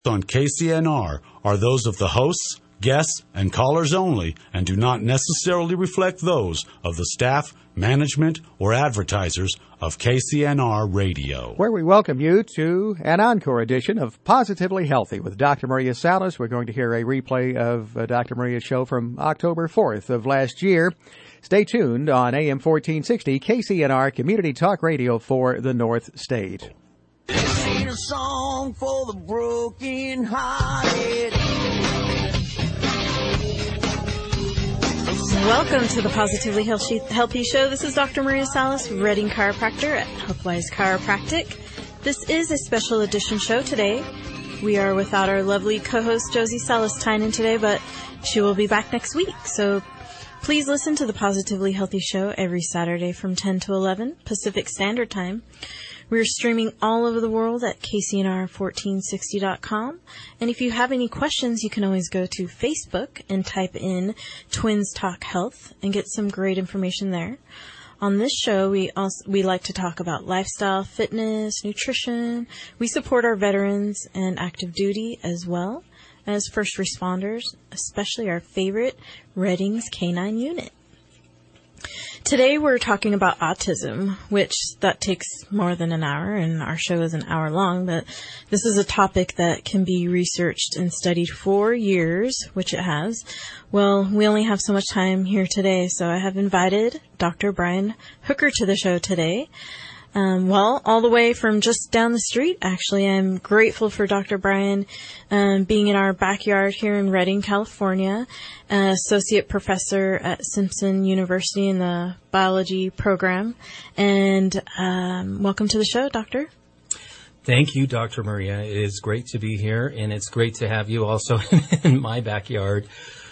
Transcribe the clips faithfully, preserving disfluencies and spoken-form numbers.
On K C N R are those of the hosts, guests, and callers only and do not necessarily reflect those of the staff, management, or advertisers of K C N R Radio. Where we welcome you to an encore edition of Positively Healthy with Doctor Maria Salas. We're going to hear a replay of uh, Doctor Maria's show from October fourth of last year. Stay tuned on A M fourteen sixty K C N R Community Talk Radio for the North State. This ain't a song for the broken hearted. Welcome to the Positively Healthy, Healthy Show. This is Doctor Maria Salas, Redding Chiropractor at Healthwise Chiropractic. This is a special edition show today. We are without our lovely co-host Josie Salas-Tynan today, but she will be back next week. So please listen to the Positively Healthy Show every Saturday from ten to eleven Pacific Standard Time. We're streaming all over the world at K C N R fourteen sixty dot com. And if you have any questions, you can always go to Facebook and type in Twins Talk Health and get some great information there. On this show, we also we like to talk about lifestyle, fitness, nutrition. We support our veterans and active duty as well as first responders, especially our favorite Redding's K nine unit. Today we're talking about autism, which that takes more than an hour, and our show is an hour long, but this is a topic that can be researched and studied for years, which it has. Well, we only have so much time here today, so I have invited Doctor Brian Hooker to the show today. Um, well, all the way from just down the street, actually. I'm grateful for Doctor Brian um, being in our backyard here in Redding, California, uh, associate professor at Simpson University in the biology program. And um, welcome to the show, Doctor. Thank you, Doctor Maria. It is great to be here, and it's great to have you also in my backyard.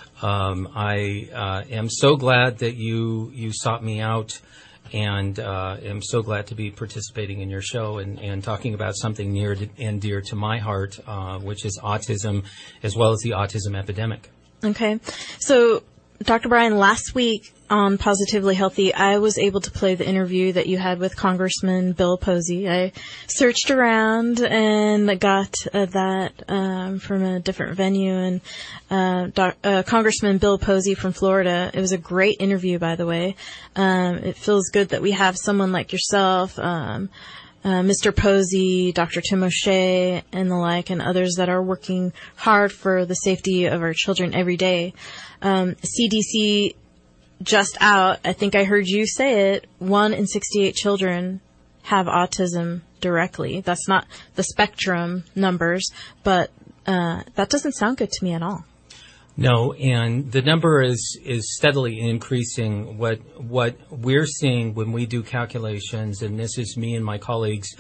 Um, I uh, am so glad that you you sought me out. And uh, I'm so glad to be participating in your show and, and talking about something near to, and dear to my heart, uh, which is autism, as well as the autism epidemic. Okay. So, Doctor Brian, last week on Positively Healthy, I was able to play the interview that you had with Congressman Bill Posey. I searched around and got uh, that um, from a different venue. And uh, doc, uh, Congressman Bill Posey from Florida, it was a great interview, by the way. Um, it feels good that we have someone like yourself, um, uh, Mister Posey, Doctor Tim O'Shea, and the like, and others that are working hard for the safety of our children every day. Um, C D C just out, I think I heard you say it, one in sixty-eight children have autism directly. That's not the spectrum numbers, but uh, that doesn't sound good to me at all. No, and the number is, is steadily increasing. What what we're seeing when we do calculations, and this is me and my colleagues,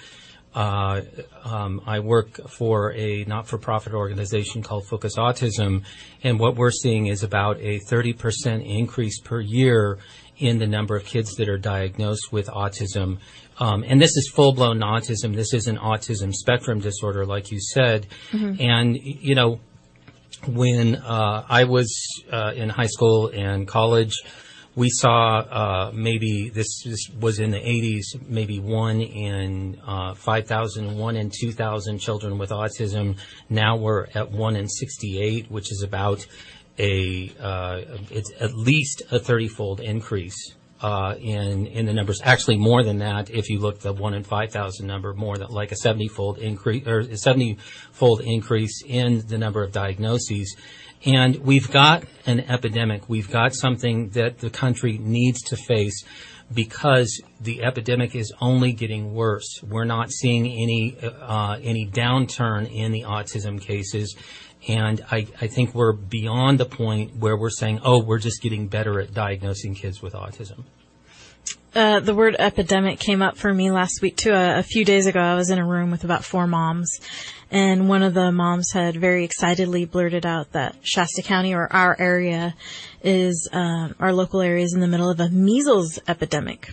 uh, um, I work for a not-for-profit organization called Focus Autism, and what we're seeing is about a thirty percent increase per year in the number of kids that are diagnosed with autism. Um, and this is full-blown autism. This isn't autism spectrum disorder, like you said. Mm-hmm. And, you know, when uh, I was uh, in high school and college, we saw uh, maybe this, this was in the eighties, maybe one in uh, five thousand, one in two thousand children with autism. Now we're at one in sixty-eight, which is about a uh, it's at least a thirty-fold increase uh, in in the numbers. Actually, more than that, if you look at the one in five thousand number, more than like a seventy-fold increase or a seventy-fold increase in the number of diagnoses. And we've got an epidemic. We've got something that the country needs to face because the epidemic is only getting worse. We're not seeing any uh, any downturn in the autism cases. And I, I think we're beyond the point where we're saying, oh, we're just getting better at diagnosing kids with autism. Uh, the word epidemic came up for me last week, too. A, a few days ago, I was in a room with about four moms, and one of the moms had very excitedly blurted out that Shasta County, or our area, is, um, our local area is in the middle of a measles epidemic.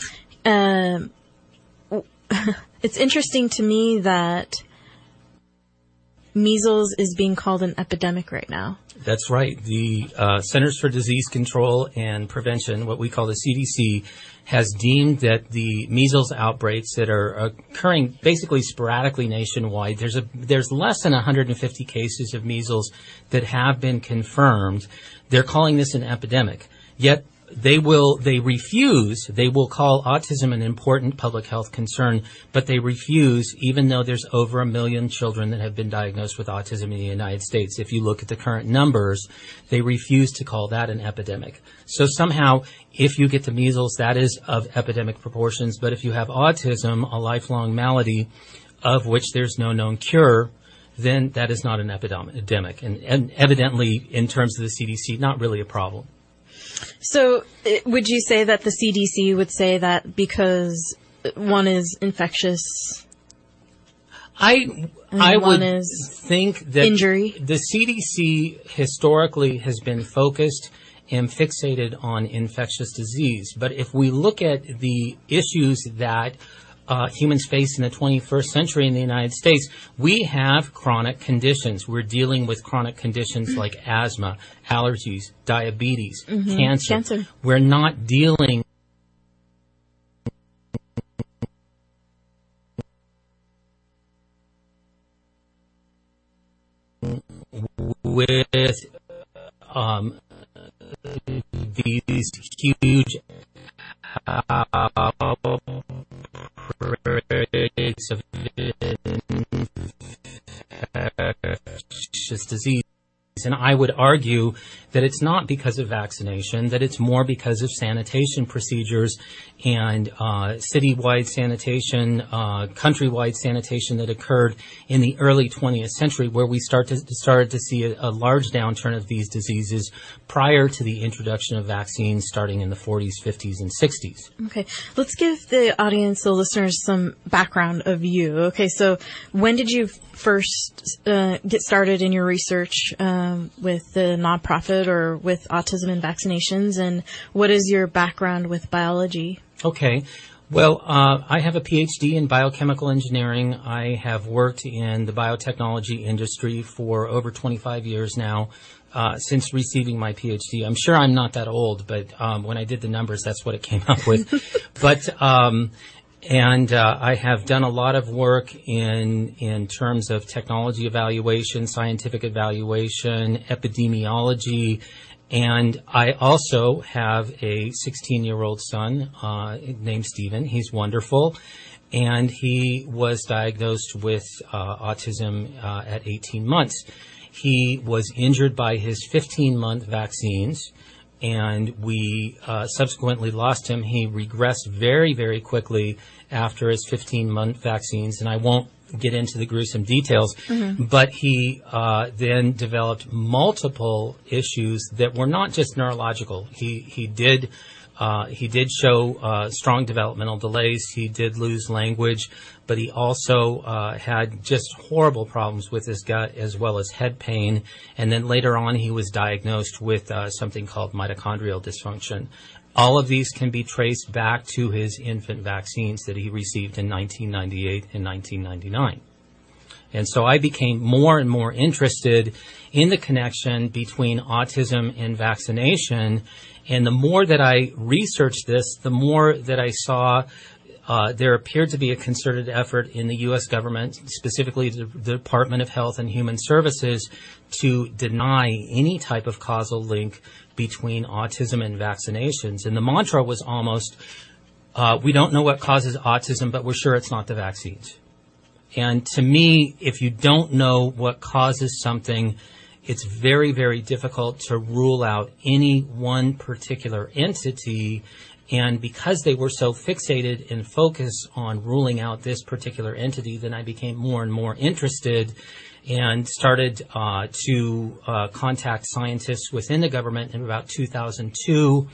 Um, it's interesting to me that measles is being called an epidemic right now. That's right. The uh, Centers for Disease Control and Prevention, what we call the C D C, has deemed that the measles outbreaks that are occurring basically sporadically nationwide, there's a there's less than one hundred fifty cases of measles that have been confirmed. They're calling this an epidemic. Yet they will they refuse, they will call autism an important public health concern, but they refuse, even though there's over a million children that have been diagnosed with autism in the United States. If you look at the current numbers, they refuse to call that an epidemic. So somehow, if you get the measles, that is of epidemic proportions, but if you have autism, a lifelong malady of which there's no known cure, then that is not an epidemic. And, and evidently, in terms of the C D C, not really a problem. So it, would you say that the C D C would say that because one is infectious, I I one would is think that injury? The C D C historically has been focused and fixated on infectious disease. But if we look at the issues that Uh, humans face in the twenty-first century in the United States, we have chronic conditions. We're dealing with chronic conditions like asthma, allergies, diabetes, Mm-hmm. cancer. Cancer. We're not dealing with um, these huge outbreaks of infectious disease. And I would argue that it's not because of vaccination, that it's more because of sanitation procedures and uh, citywide sanitation, uh, countrywide sanitation that occurred in the early twentieth century, where we start to, started to see a, a large downturn of these diseases prior to the introduction of vaccines starting in the forties, fifties, and sixties. Okay. Let's give the audience, the listeners, some background of you. Okay, so when did you first uh, get started in your research um, with the nonprofit or with autism and vaccinations, and what is your background with biology? Okay. Well, uh, I have a P H D in biochemical engineering. I have worked in the biotechnology industry for over twenty-five years now, uh, since receiving my P H D. I'm sure I'm not that old, but um, when I did the numbers, that's what it came up with. but um, and uh, I have done a lot of work in in terms of technology evaluation, scientific evaluation, epidemiology. And I also have a sixteen-year-old son uh, named Stephen. He's wonderful. And he was diagnosed with uh, autism uh, at eighteen months. He was injured by his fifteen-month vaccines, and we uh, subsequently lost him. He regressed very, very quickly after his fifteen-month vaccines, and I won't get into the gruesome details, mm-hmm. but he uh, then developed multiple issues that were not just neurological. He he did uh, he did show uh, strong developmental delays. He did lose language, but he also uh, had just horrible problems with his gut as well as head pain. And then later on, he was diagnosed with uh, something called mitochondrial dysfunction. All of these can be traced back to his infant vaccines that he received in nineteen ninety-eight and nineteen ninety-nine. And so I became more and more interested in the connection between autism and vaccination. And the more that I researched this, the more that I saw uh, there appeared to be a concerted effort in the U S government, specifically the, the Department of Health and Human Services, to deny any type of causal link between autism and vaccinations. And the mantra was almost, uh, we don't know what causes autism, but we're sure it's not the vaccines. And to me, if you don't know what causes something, it's very, very difficult to rule out any one particular entity. And because they were so fixated and focused on ruling out this particular entity, then I became more and more interested and started uh, to uh, contact scientists within the government in about two thousand two,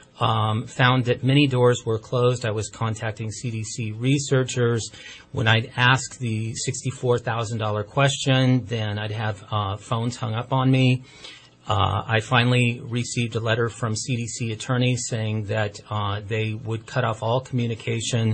um, found that many doors were closed. I was contacting C D C researchers. When I'd ask the sixty-four thousand dollars question, then I'd have uh, phones hung up on me. Uh, I finally received a letter from C D C attorneys saying that uh, they would cut off all communication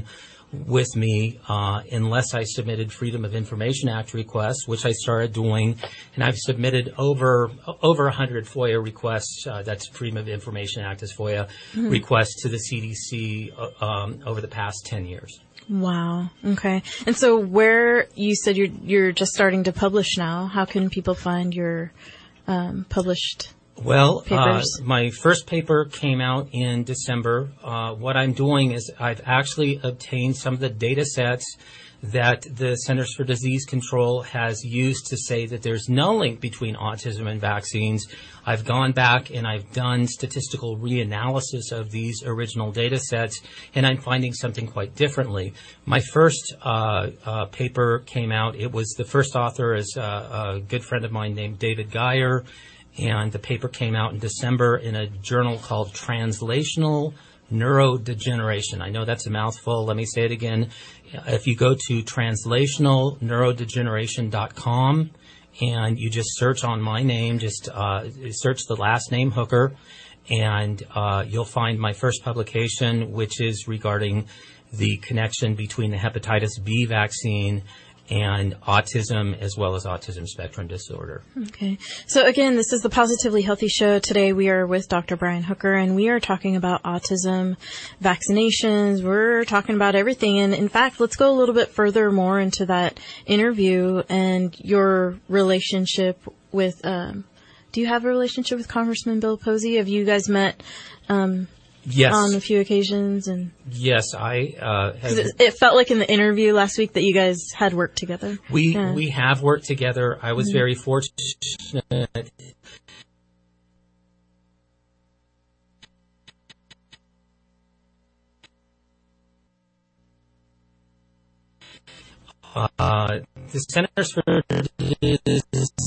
with me uh, unless I submitted Freedom of Information Act requests, which I started doing, and I've submitted over over one hundred FOIA requests. Uh, that's Freedom of Information Act as FOIA mm-hmm. requests to the C D C uh, um, over the past ten years. Wow. Okay. And so, where you said you're you're just starting to publish now, how can people find your um, published? Well, uh, my first paper came out in December. Uh, what I'm doing is I've actually obtained some of the data sets that the Centers for Disease Control has used to say that there's no link between autism and vaccines. I've gone back and I've done statistical reanalysis of these original data sets, and I'm finding something quite differently. My first uh, uh, paper came out. It was the first author is uh, a good friend of mine named David Geyer. And the paper came out in December in a journal called Translational Neurodegeneration. I know that's a mouthful. Let me say it again. If you go to translational neurodegeneration dot com and you just search on my name, just uh, search the last name Hooker, and uh, you'll find my first publication, which is regarding the connection between the hepatitis B vaccine and autism, as well as autism spectrum disorder. Okay. So again, this is the Positively Healthy Show. Today we are with Doctor Brian Hooker, and we are talking about autism, vaccinations. We're talking about everything. And in fact, let's go a little bit further more into that interview and your relationship with, um, do you have a relationship with Congressman Bill Posey? Have you guys met, um, Yes. on a few occasions? And yes, I uh, have. It, it felt like in the interview last week that you guys had worked together. We yeah. we have worked together. I was mm-hmm. very fortunate. Uh, the Centers for Disease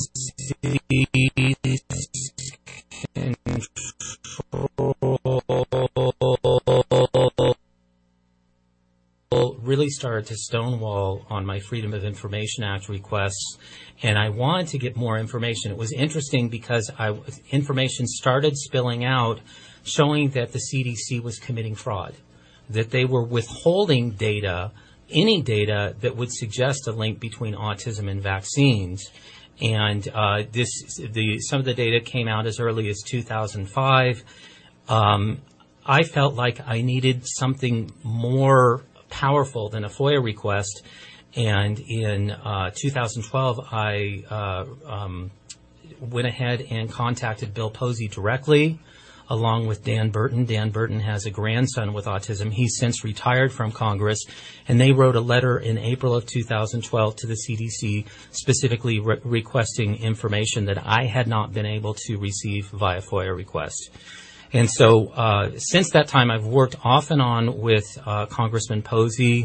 Control really started to stonewall on my Freedom of Information Act requests, and I wanted to get more information. It was interesting because I, information started spilling out showing that the C D C was committing fraud, that they were withholding data, any data that would suggest a link between autism and vaccines. And uh, this, the some of the data came out as early as two thousand five. Um, I felt like I needed something more powerful than a FOIA request, and in uh, two thousand twelve, I uh, um, went ahead and contacted Bill Posey directly, along with Dan Burton. Dan Burton has a grandson with autism. He's since retired from Congress, and they wrote a letter in April of two thousand twelve to the C D C specifically re- requesting information that I had not been able to receive via FOIA request. And so uh, since that time, I've worked off and on with uh, Congressman Posey,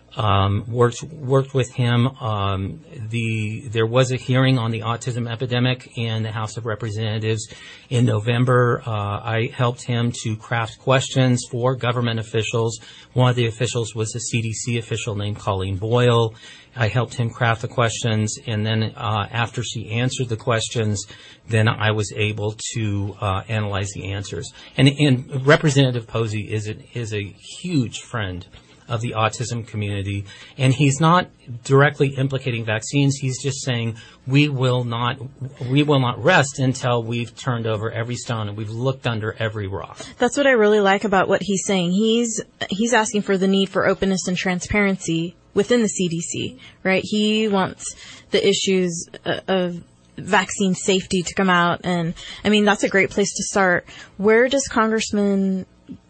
um, worked worked with him. Um, the there was a hearing on the autism epidemic in the House of Representatives in November. Uh, I helped him to craft questions for government officials. One of the officials was a C D C official named Colleen Boyle. I helped him craft the questions, and then uh, after she answered the questions, then I was able to uh, analyze the answers. And, and Representative Posey is a, is a huge friend of the autism community, and he's not directly implicating vaccines. He's just saying we will not we will not rest until we've turned over every stone and we've looked under every rock. That's what I really like about what he's saying. He's he's asking for the need for openness and transparency within the C D C, right? He wants the issues of vaccine safety to come out, and I mean that's a great place to start. Where does Congressman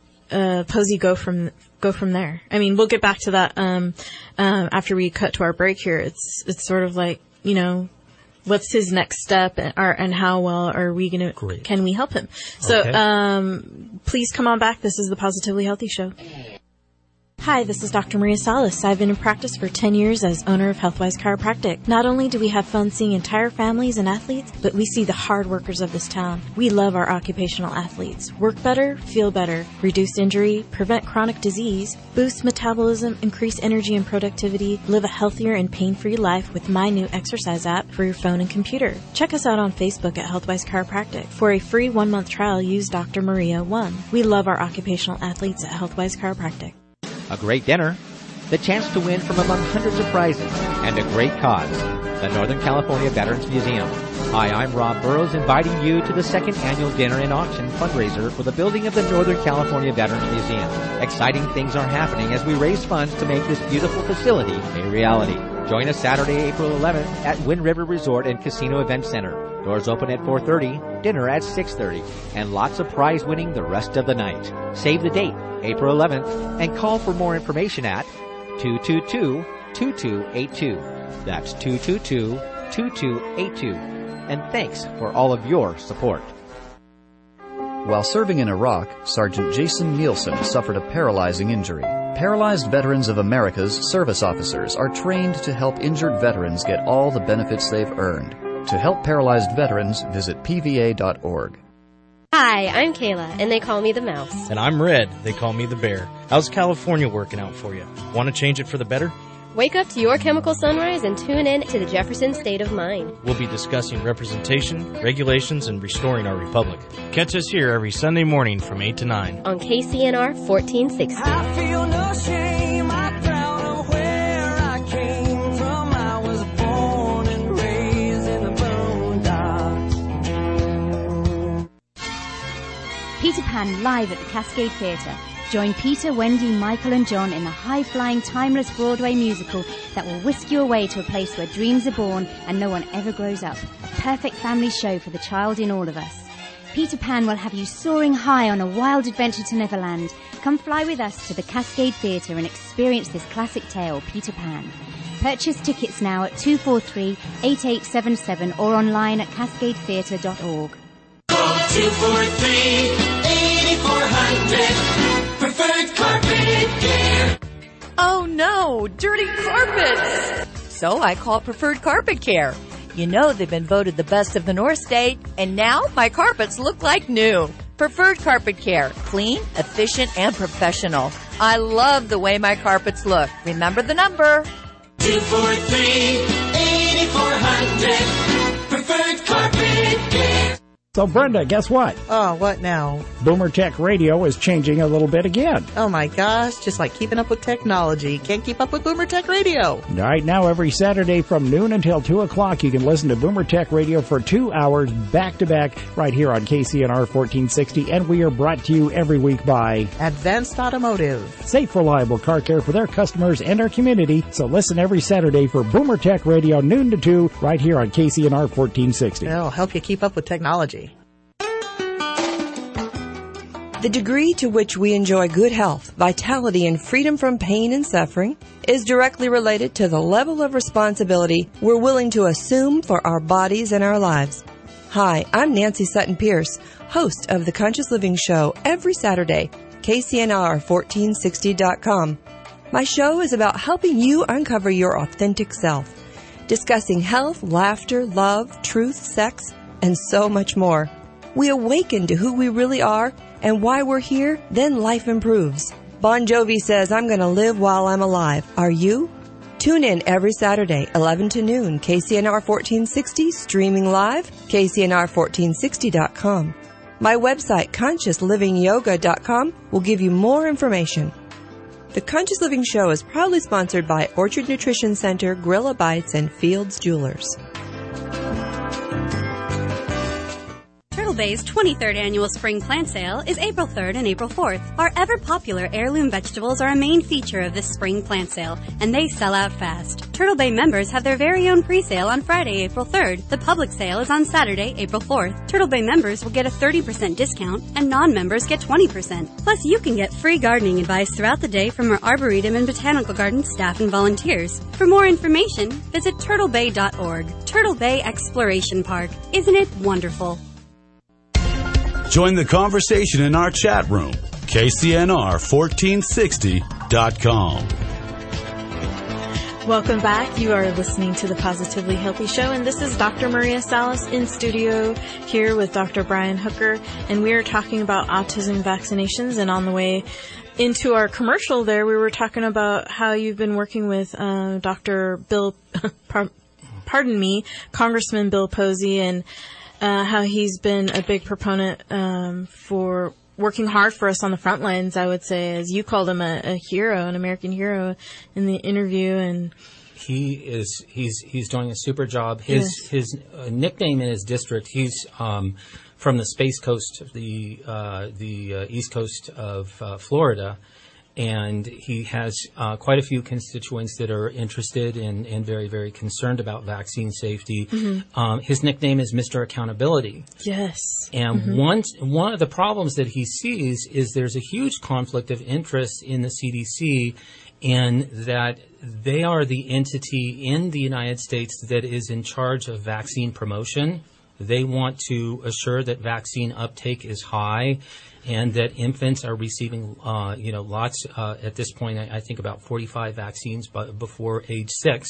uh, Posey go from go from there? I mean, we'll get back to that um, um, after we cut to our break here. It's it's sort of like, you know, what's his next step, and, or, and how well are we going to, can we help him? So okay. um, please come on back. This is the Positively Healthy Show. Hi, this is Doctor Maria Salas. I've been in practice for ten years as owner of Healthwise Chiropractic. Not only do we have fun seeing entire families and athletes, but we see the hard workers of this town. We love our occupational athletes. Work better, feel better, reduce injury, prevent chronic disease, boost metabolism, increase energy and productivity, live a healthier and pain-free life with my new exercise app for your phone and computer. Check us out on Facebook at Healthwise Chiropractic. For a free one-month trial, use Doctor Maria one. We love our occupational athletes at Healthwise Chiropractic. A great dinner, the chance to win from among hundreds of prizes, and a great cause, the Northern California Veterans Museum. Hi, I'm Rob Burrows, inviting you to the second annual dinner and auction fundraiser for the building of the Northern California Veterans Museum. Exciting things are happening as we raise funds to make this beautiful facility a reality. Join us Saturday, April eleventh at Wind River Resort and Casino Event Center. Doors open at four thirty, dinner at six thirty, and lots of prize winning the rest of the night. Save the date, April eleventh, and call for more information at two two two, two two eight two. That's two two two, two two eight two. And thanks for all of your support. While serving in Iraq, Sergeant Jason Nielsen suffered a paralyzing injury. Paralyzed Veterans of America's service officers are trained to help injured veterans get all the benefits they've earned. To help paralyzed veterans, visit P V A dot org. Hi, I'm Kayla, and they call me the Mouse. And I'm Red. They call me the Bear. How's California working out for you? Want to change it for the better? Wake up to your chemical sunrise and tune in to the Jefferson State of Mind. We'll be discussing representation, regulations, and restoring our republic. Catch us here every Sunday morning from eight to nine. On K C N R fourteen sixty. I feel no shame, I'm proud of where I came from. I was born and raised in the boondocks. Peter Pan live at the Cascade Theatre. Join Peter, Wendy, Michael and John in the high-flying, timeless Broadway musical that will whisk you away to a place where dreams are born and no one ever grows up. A perfect family show for the child in all of us. Peter Pan will have you soaring high on a wild adventure to Neverland. Come fly with us to the Cascade Theatre and experience this classic tale, Peter Pan. Purchase tickets now at two four three, eight eight seven seven or online at cascade theatre dot org. Call two four three, eight four zero zero. Preferred Carpet Care. Oh no, dirty carpets! So I call Preferred Carpet Care. You know they've been voted the best of the North State, and now my carpets look like new. Preferred Carpet Care. Clean, efficient, and professional. I love the way my carpets look. Remember the number. two four three, eight four zero zero. Preferred Carpet Care. So, Brenda, guess what? Oh, what now? Boomer Tech Radio is changing a little bit again. Oh, my gosh. Just like keeping up with technology. Can't keep up with Boomer Tech Radio. Right now, every Saturday from noon until two o'clock, you can listen to Boomer Tech Radio for two hours back-to-back right here on K C N R fourteen sixty. And we are brought to you every week by Advanced Automotive. Safe, reliable car care for their customers and our community. So listen every Saturday for Boomer Tech Radio, noon to two, right here on K C N R fourteen sixty. It'll help you keep up with technology. The degree to which we enjoy good health, vitality, and freedom from pain and suffering is directly related to the level of responsibility we're willing to assume for our bodies and our lives. Hi, I'm Nancy Sutton Pierce, host of The Conscious Living Show every Saturday, K C N R fourteen sixty dot com. My show is about helping you uncover your authentic self, discussing health, laughter, love, truth, sex, and so much more. We awaken to who we really are and why we're here, then life improves. Bon Jovi says, I'm going to live while I'm alive. Are you? Tune in every Saturday, eleven to noon, K C N R fourteen sixty, streaming live, K C N R fourteen sixty dot com. My website, conscious living yoga dot com, will give you more information. The Conscious Living Show is proudly sponsored by Orchard Nutrition Center, Gorilla Bites, and Fields Jewelers. Turtle Bay's twenty-third annual spring plant sale is April third and April fourth. Our ever-popular heirloom vegetables are a main feature of this spring plant sale, and they sell out fast. Turtle Bay members have their very own pre-sale on Friday, April third. The public sale is on Saturday, April fourth. Turtle Bay members will get a thirty percent discount, and non-members get twenty percent. Plus, you can get free gardening advice throughout the day from our Arboretum and Botanical Garden staff and volunteers. For more information, visit turtle bay dot org. Turtle Bay Exploration Park. Isn't it wonderful? Join the conversation in our chat room, K C N R fourteen sixty dot com. Welcome back. You are listening to the Positively Healthy Show, and this is Doctor Maria Salas in studio here with Doctor Brian Hooker, and we are talking about autism vaccinations. And on the way into our commercial there, we were talking about how you've been working with uh, Doctor Bill, pardon me, Congressman Bill Posey, and Uh, how he's been a big proponent um, for working hard for us on the front lines, I would say, as you called him a, a hero, an American hero in the interview. And he is he's he's doing a super job. His yes. his uh, nickname in his district, he's um, from the Space Coast, the uh, the uh, East Coast of uh, Florida. And he has uh, quite a few constituents that are interested and, and very, very concerned about vaccine safety. Mm-hmm. Um, his nickname is Mister Accountability. Yes. And mm-hmm. one one of the problems that he sees is there's a huge conflict of interest in the C D C in that they are the entity in the United States that is in charge of vaccine promotion. They want to assure that vaccine uptake is high and that infants are receiving, uh, you know, lots, uh, at this point, I, I think about forty-five vaccines b- before age six.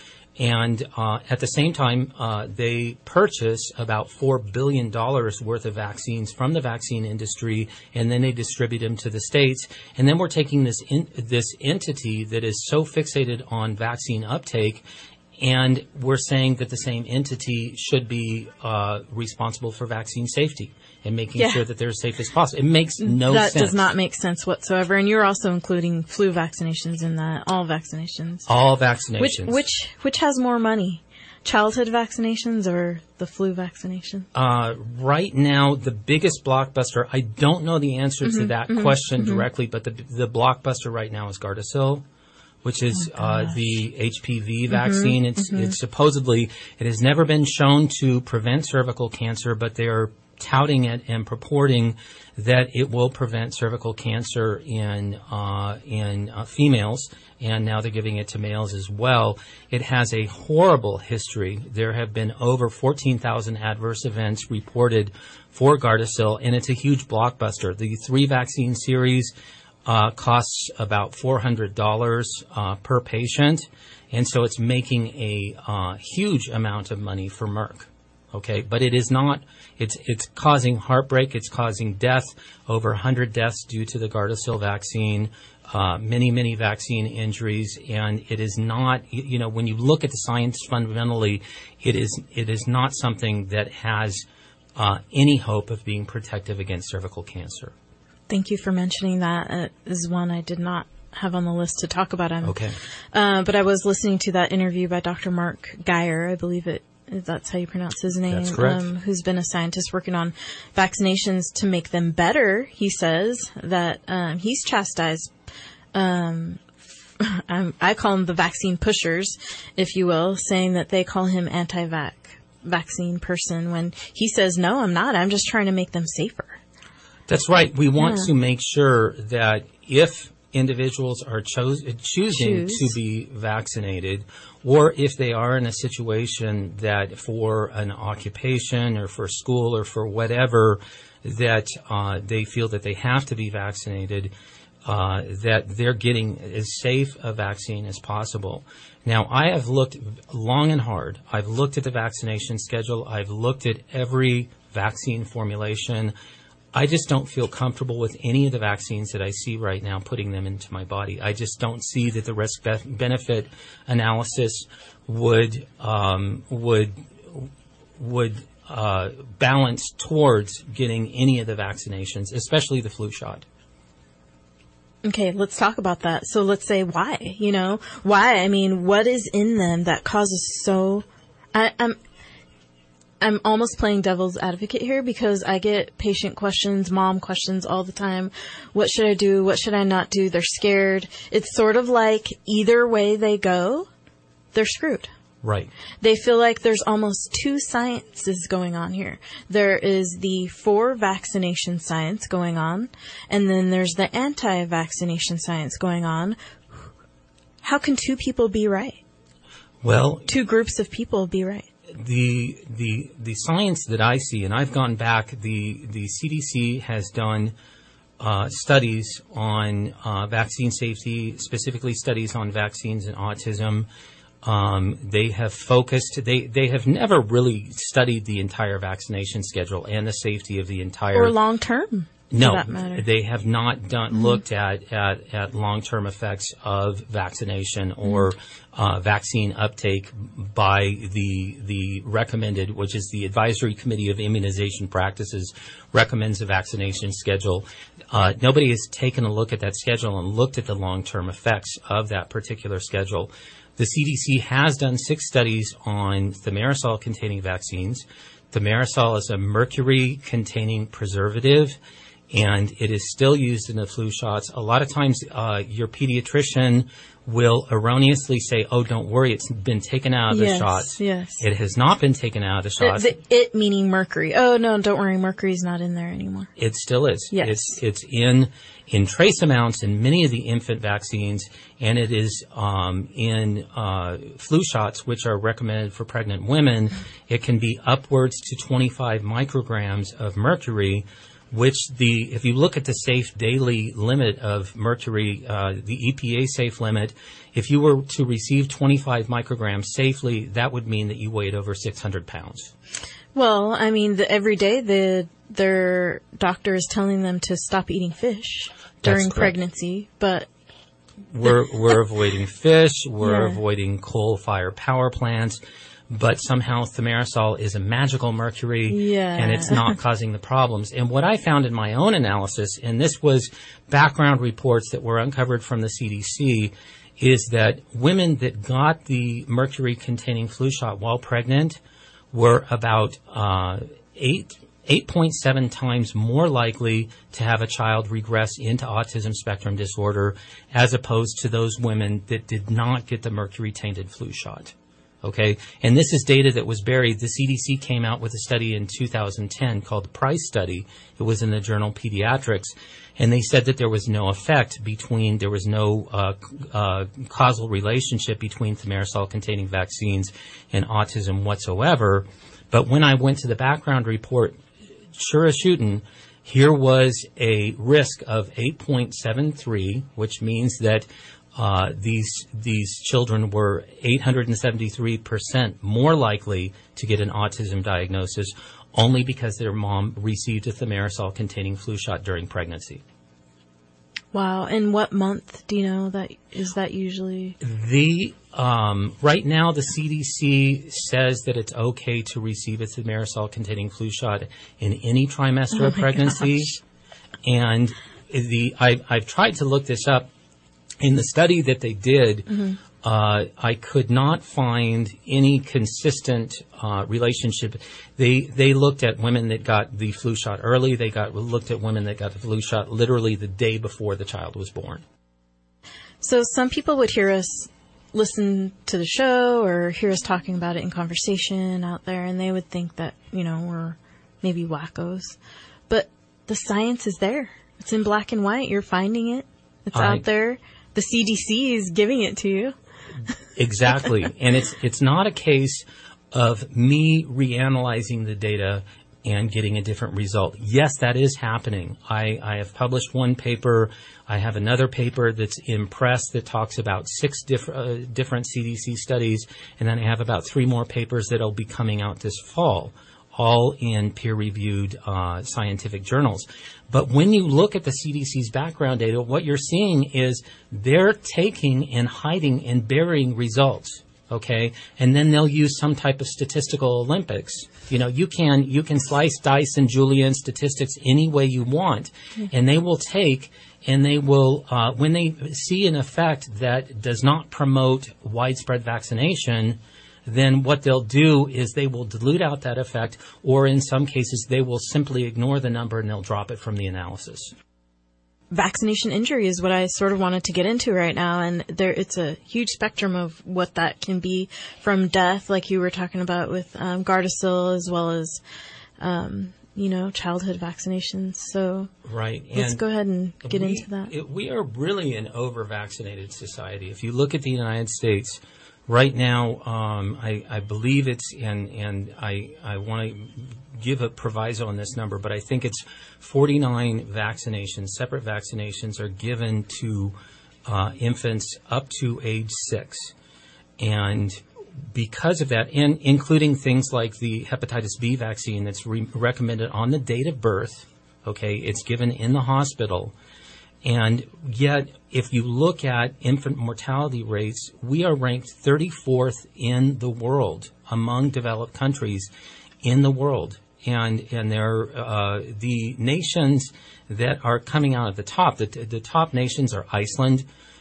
And uh, at the same time, uh, they purchase about four billion dollars worth of vaccines from the vaccine industry, and then they distribute them to the states. And then we're taking this in, this entity that is so fixated on vaccine uptake, and we're saying that the same entity should be uh, responsible for vaccine safety and making yeah. sure that they're as safe as possible. It makes no that sense. That does not make sense whatsoever. And you're also including flu vaccinations in that, all vaccinations. All vaccinations. Which which which has more money? Childhood vaccinations or the flu vaccination? Uh, right now, the biggest blockbuster, I don't know the answer mm-hmm, to that mm-hmm, question mm-hmm. directly, but the the blockbuster right now is Gardasil, which is oh, uh, the H P V vaccine. Mm-hmm, it's, mm-hmm. it's supposedly, it has never been shown to prevent cervical cancer, but they are touting it and purporting that it will prevent cervical cancer in uh, in uh, females, and now they're giving it to males as well. It has a horrible history. There have been over fourteen thousand adverse events reported for Gardasil, and it's a huge blockbuster. The three vaccine series uh, costs about four hundred dollars uh, per patient, and so it's making a uh, huge amount of money for Merck. Okay, but it is not, it's it's causing heartbreak, it's causing death, over one hundred deaths due to the Gardasil vaccine, uh, many, many vaccine injuries, and it is not, you know, when you look at the science fundamentally, it is it is not something that has uh, any hope of being protective against cervical cancer. Thank you for mentioning that. It is one I did not have on the list to talk about. I'm, okay. Uh, but I was listening to that interview by Doctor Mark Geyer, I believe it. That's how you pronounce his name. That's correct. Um, who's been a scientist working on vaccinations to make them better. He says that um, he's chastised. Um, I call them the vaccine pushers, if you will, saying that they call him anti-vac vaccine person when he says, no, I'm not. I'm just trying to make them safer. That's right. We want yeah. to make sure that if individuals are cho- choosing Choose. to be vaccinated, or if they are in a situation that for an occupation or for school or for whatever, that uh, they feel that they have to be vaccinated, uh, that they're getting as safe a vaccine as possible. Now, I have looked long and hard. I've looked at the vaccination schedule. I've looked at every vaccine formulation. I just don't feel comfortable with any of the vaccines that I see right now, putting them into my body. I just don't see that the risk-benefit analysis would um, would would uh, balance towards getting any of the vaccinations, especially the flu shot. Okay, let's talk about that. So let's say why, you know, why? I mean, what is in them that causes so... I, I'm... I'm almost playing devil's advocate here because I get patient questions, mom questions all the time. What should I do? What should I not do? They're scared. It's sort of like either way they go, they're screwed. Right. They feel like there's almost two sciences going on here. There is the for-vaccination science going on, and then there's the anti-vaccination science going on. How can two people be right? Well, two groups of people be right. The the the science that I see, and I've gone back, the, the C D C has done uh, studies on uh, vaccine safety, specifically studies on vaccines and autism. Um, they have focused, they, they have never really studied the entire vaccination schedule and the safety of the entire... Or long term. No, for that matter? they have not done Mm-hmm. looked at, at, at long-term effects of vaccination or uh, vaccine uptake by the the recommended, which is the Advisory Committee of Immunization Practices, recommends a vaccination schedule. Uh, nobody has taken a look at that schedule and looked at the long-term effects of that particular schedule. The C D C has done six studies on thimerosal-containing vaccines. Thimerosal is a mercury-containing preservative, and it is still used in the flu shots. A lot of times uh, your pediatrician will erroneously say, oh, don't worry, it's been taken out of the Yes, shots. yes. It has not been taken out of the shots. The, the it meaning mercury. Oh, no, don't worry, mercury's not in there anymore. It still is. Yes. It's, it's in, in trace amounts in many of the infant vaccines, and it is um, in uh, flu shots, which are recommended for pregnant women. It can be upwards to twenty-five micrograms of mercury, which the, if you look at the safe daily limit of mercury, uh, the E P A safe limit, if you were to receive twenty-five micrograms safely, that would mean that you weighed over six hundred pounds. Well, I mean, the, every day the their doctor is telling them to stop eating fish during correct. pregnancy, but We're, we're avoiding fish, we're Yeah. avoiding coal-fired power plants, but somehow thimerosal is a magical mercury, Yeah. and it's not causing the problems. And what I found in my own analysis, and this was background reports that were uncovered from the C D C, is that women that got the mercury-containing flu shot while pregnant were about uh, eight. eight point seven times more likely to have a child regress into autism spectrum disorder as opposed to those women that did not get the mercury-tainted flu shot. Okay? And this is data that was buried. The C D C came out with a study in two thousand ten called the PRICE study. It was in the journal Pediatrics. And they said that there was no effect between, there was no uh, uh, causal relationship between thimerosal-containing vaccines and autism whatsoever. But when I went to the background report, sure as shooting, here was a risk of eight point seven three, which means that uh, these these children were eight hundred seventy-three percent more likely to get an autism diagnosis only because their mom received a thimerosal-containing flu shot during pregnancy. wow. And what month do you know that is that usually? The um, right now, the C D C says that it's okay to receive a thimerosal-containing flu shot in any trimester Oh of my pregnancy. gosh. And the I, I've tried to look this up. In the study that they did, Mm-hmm. uh, I could not find any consistent uh, relationship. They they looked at women that got the flu shot early. They got looked at women that got the flu shot literally the day before the child was born. So some people would hear us listen to the show or hear us talking about it in conversation out there, and they would think that, you know, we're maybe wackos. But the science is there. It's in black and white. You're finding it. It's I- out there. The C D C is giving it to you. Exactly. And it's it's not a case of me reanalyzing the data and getting a different result. Yes, that is happening. I, I have published one paper. I have another paper that's in press that talks about six diff- uh, different C D C studies, and then I have about three more papers that will be coming out this fall, all in peer-reviewed uh, scientific journals. But when you look at the C D C's background data, what you're seeing is they're taking and hiding and burying results, okay? And then they'll use some type of statistical Olympics. You know, you can you can slice, dice, and Julian statistics any way you want, and they will take and they will, uh, when they see an effect that does not promote widespread vaccination, then what they'll do is they will dilute out that effect, or in some cases they will simply ignore the number and they'll drop it from the analysis. Vaccination injury is what I sort of wanted to get into right now, and there it's a huge spectrum of what that can be, from death, like you were talking about with um, Gardasil, as well as, um, you know, childhood vaccinations. So Right. let's And go ahead and get we, into that. It, we are really an over-vaccinated society. If you look at the United States, right now, um, I, I believe it's, and, and I, I want to give a proviso on this number, but I think it's forty-nine vaccinations, separate vaccinations are given to uh, infants up to age six. And because of that, and including things like the hepatitis B vaccine that's re- recommended on the date of birth, Okay, it's given in the hospital. And yet, if you look at infant mortality rates, we are ranked thirty-fourth in the world among developed countries in the world. And and they're, uh, the nations that are coming out at the top, the, the top nations are Iceland,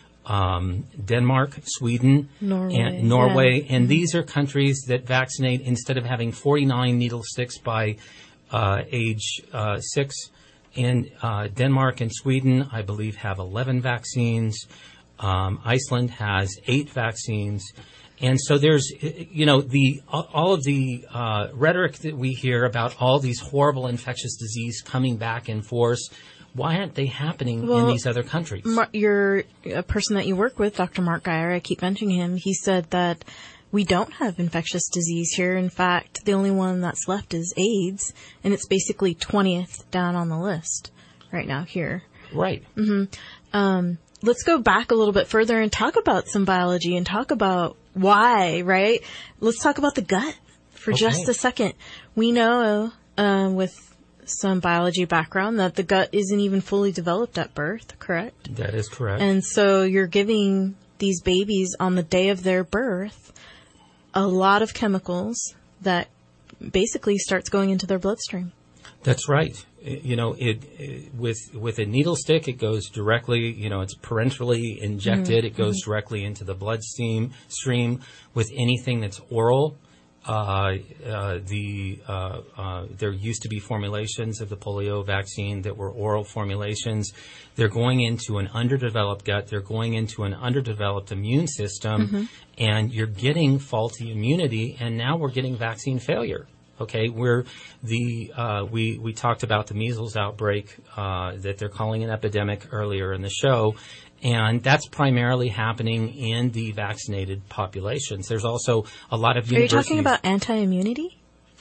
um, Denmark, Sweden, Norway, and Norway. yeah. And these are countries that vaccinate instead of having forty-nine needle sticks by uh, age uh, six. In uh, Denmark and Sweden, I believe, have eleven vaccines. Um, Iceland has eight vaccines. And so there's, you know, the all of the uh, rhetoric that we hear about all these horrible infectious disease coming back in force. Why aren't they happening Well, in these other countries? Mar- you're a person that you work with, Doctor Mark Geyer. I keep mentioning him. He said that we don't have infectious disease here. In fact, the only one that's left is AIDS, and it's basically twentieth down on the list right now here. Right. Mm-hmm. Um, let's go back a little bit further and talk about some biology and talk about why, right? Let's talk about the gut for Okay. just a second. We know um, with some biology background that the gut isn't even fully developed at birth, correct? That is correct. And so you're giving these babies on the day of their birth a lot of chemicals that basically starts going into their bloodstream. That's right. You know, it, it with with a needle stick, it goes directly. You know, it's parenterally injected. Mhm, It goes mhm. directly into the bloodstream. Stream with anything that's oral. Uh, uh, the uh, uh, there used to be formulations of the polio vaccine that were oral formulations. They're going into an underdeveloped gut. They're going into an underdeveloped immune system, Mhm. and you're getting faulty immunity. And now we're getting vaccine failure. Okay, we're the uh, we we talked about the measles outbreak uh, that they're calling an epidemic earlier in the show, and that's primarily happening in the vaccinated populations. There's also a lot of Are you universities. talking about anti-immunity?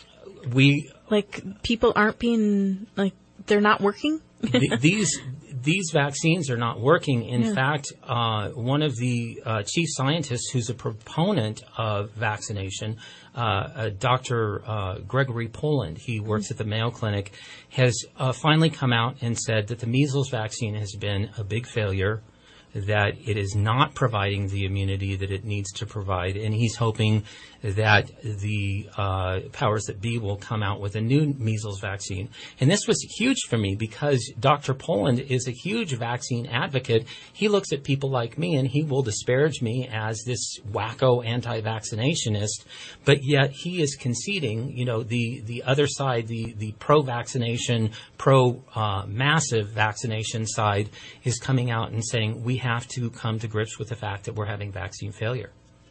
we Like people aren't being, like, they're not working? th- these these vaccines are not working. In Yeah. fact, uh, one of the uh, chief scientists who's a proponent of vaccination, uh, uh, Doctor Uh, Gregory Poland, he works at the Mayo Clinic, has uh, finally come out and said that the measles vaccine has been a big failure, that it is not providing the immunity that it needs to provide, and he's hoping that the uh, powers that be will come out with a new measles vaccine. And this was huge for me because Doctor Poland is a huge vaccine advocate. He looks at people like me and he will disparage me as this wacko anti-vaccinationist, but yet he is conceding, you know, the, the other side, the, the pro-vaccination, pro-massive uh, vaccination side is coming out and saying we have to come to grips with the fact that we're having vaccine failure.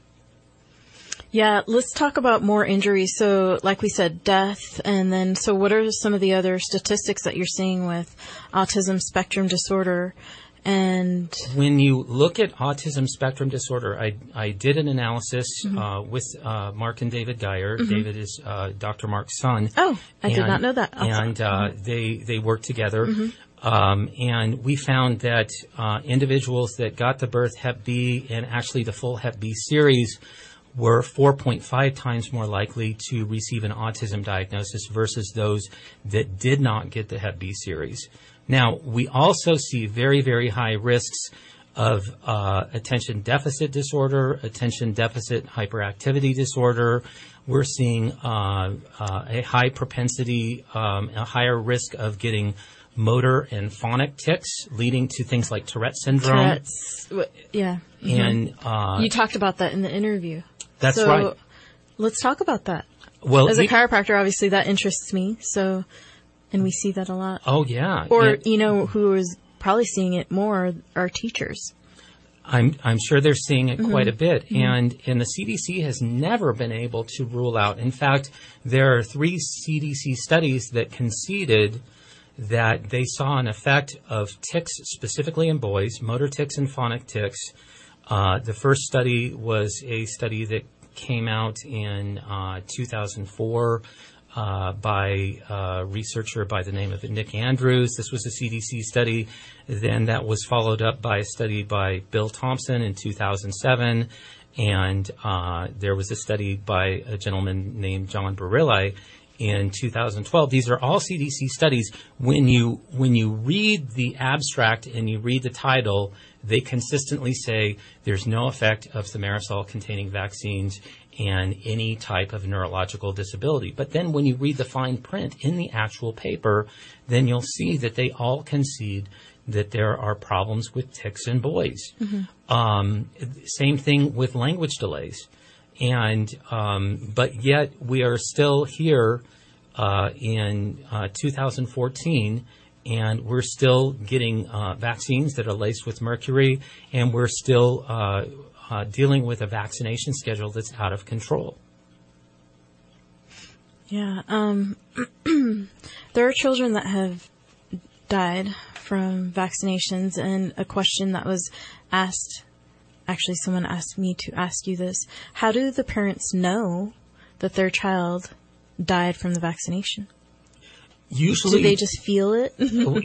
Yeah, let's talk about more injuries. So, like we said, death, and then, so what are some of the other statistics that you're seeing with autism spectrum disorder? And When you look at autism spectrum disorder, I, I did an analysis Mhm. uh, with uh, Mark and David Geyer. Mhm. David is uh, Doctor Mark's son. Oh, I did And- not know that. Awesome. And uh, they they work together. Mhm. Um, and we found that uh, individuals that got the birth Hep B and actually the full Hep B series were four point five times more likely to receive an autism diagnosis versus those that did not get the Hep B series. Now, we also see very, very high risks of uh, attention deficit disorder, attention deficit hyperactivity disorder. We're seeing uh, uh, a high propensity, um, a higher risk of getting motor and phonic tics, leading to things like Tourette syndrome. Tourette's, wh- yeah. Mhm. And uh, you talked about that in the interview. That's so right. Let's talk about that. Well, as a we- chiropractor, obviously that interests me. So, and we see that a lot. Oh, yeah. Or, And you know, who is probably seeing it more are teachers. I'm I'm sure they're seeing it quite a Mhm. bit, Mhm. and and the C D C has never been able to rule out. In fact, there are three C D C studies that conceded that they saw an effect of tics, specifically in boys, motor tics and phonic tics. Uh, the first study was a study that came out in uh, two thousand four uh, by a researcher by the name of Nick Andrews. This was a C D C study. Then that was followed up by a study by Bill Thompson in two thousand seven. And uh, there was a study by a gentleman named John Barilli in two thousand twelve. These are all C D C studies. When you when you read the abstract and you read the title, they consistently say there's no effect of thimerosal-containing vaccines and any type of neurological disability. But then when you read the fine print in the actual paper, then you'll see that they all concede that there are problems with tics in boys. Mm-hmm. Um, same thing with language delays. And um, but yet we are still here uh, in uh, two thousand fourteen, and we're still getting uh, vaccines that are laced with mercury, and we're still uh, uh, dealing with a vaccination schedule that's out of control. Yeah, um, there are children that have died from vaccinations, and a question that was asked. Actually, someone asked me to ask you this. How do the parents know that their child died from the vaccination? Usually, do they just feel it?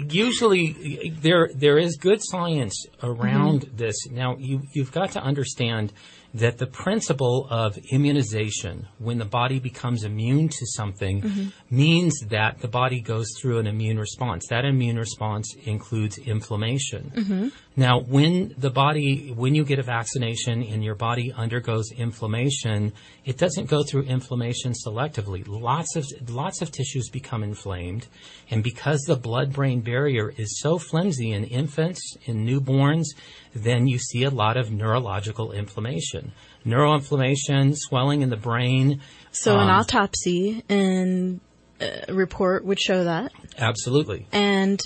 Usually, there there is good science around mm-hmm. this. Now, you, you've got to understand that the principle of immunization, when the body becomes immune to something, mm-hmm. means that the body goes through an immune response. That immune response includes inflammation. Mm-hmm. Now, when the body, when you get a vaccination and your body undergoes inflammation, it doesn't go through inflammation selectively. Lots of lots of tissues become inflamed, and because the blood-brain barrier is so flimsy in infants, in newborns, then you see a lot of neurological inflammation. Neuroinflammation, swelling in the brain. So um, an autopsy and uh, report would show that. Absolutely. And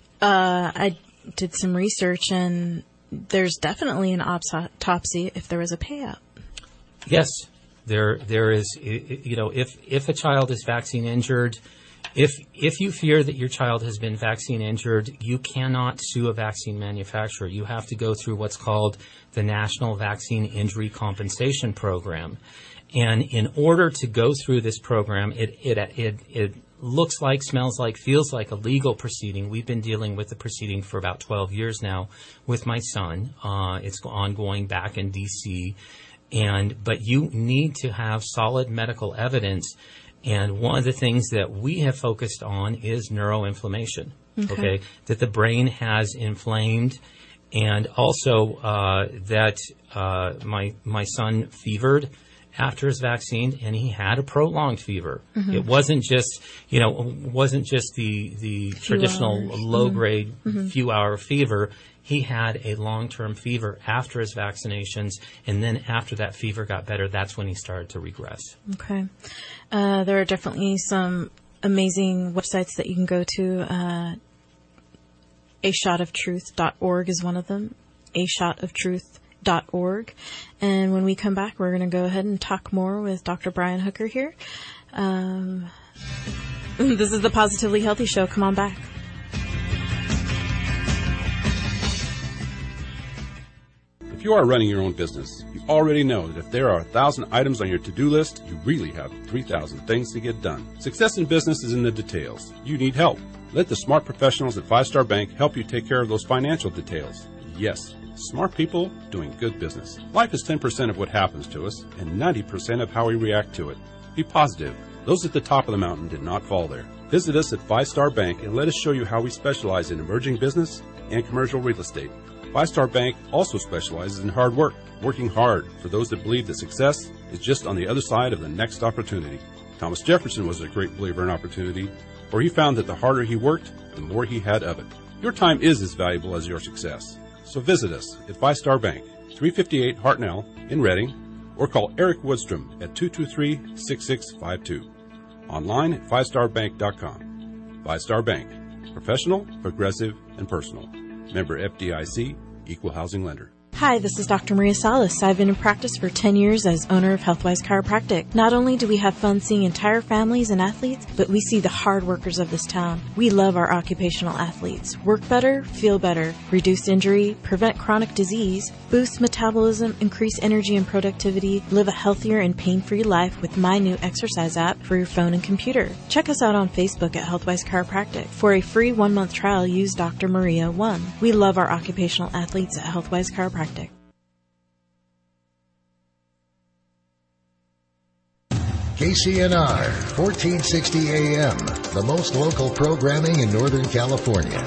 uh, I did some research, and there's definitely an autopsy if there was a payout. Yes, there there is. You know, if if a child is vaccine injured, if if you fear that your child has been vaccine injured, you cannot sue a vaccine manufacturer. You have to go through what's called the National Vaccine Injury Compensation Program. And in order to go through this program, it it it, it looks like, smells like, feels like a legal proceeding. We've been dealing with the proceeding for about twelve years now with my son. Uh, it's ongoing back in D C And but you need to have solid medical evidence. And one of the things that we have focused on is neuroinflammation. Okay, okay? That the brain has inflamed, and also uh, that uh, my my son fevered after his vaccine, and he had a prolonged fever. Mm-hmm. It wasn't just, you know, wasn't just the the few traditional hours. low grade mm-hmm. few hour fever. He had a long term fever after his vaccinations, and then after that fever got better, that's when he started to regress. Okay, uh, there are definitely some amazing websites that you can go to. Uh, a shot of truth dot org is one of them. a shot of truth dot org. And when we come back, we're going to go ahead and talk more with Doctor Brian Hooker here. Um, this is the Positively Healthy Show. Come on back. If you are running your own business, you already know that if there are a thousand items on your to-do list, you really have three thousand things to get done. Success in business is in the details. You need help. Let the smart professionals at Five Star Bank help you take care of those financial details. Yes, smart people doing good business. Life is ten percent of what happens to us and ninety percent of how we react to it. Be positive. Those at the top of the mountain did not fall there. Visit us at Five Star Bank and let us show you how we specialize in emerging business and commercial real estate. Five Star Bank also specializes in hard work, working hard for those that believe that success is just on the other side of the next opportunity. Thomas Jefferson was a great believer in opportunity, for he found that the harder he worked, the more he had of it. Your time is as valuable as your success. So visit us at Five Star Bank, three fifty-eight Hartnell in Reading, or call Eric Woodstrom at two two three, six six five two. Online at five star bank dot com. Five Star Bank. Professional, progressive, and personal. Member F D I C, Equal Housing Lender. Hi, this is Doctor Maria Salas. I've been in practice for ten years as owner of Healthwise Chiropractic. Not only do we have fun seeing entire families and athletes, but we see the hard workers of this town. We love our occupational athletes. Work better, feel better, reduce injury, prevent chronic disease, boost metabolism, increase energy and productivity, live a healthier and pain-free life with my new exercise app for your phone and computer. Check us out on Facebook at Healthwise Chiropractic. For a free one-month trial, use Doctor Maria one. We love our occupational athletes at Healthwise Chiropractic. K C N R, fourteen sixty A M, the most local programming in Northern California.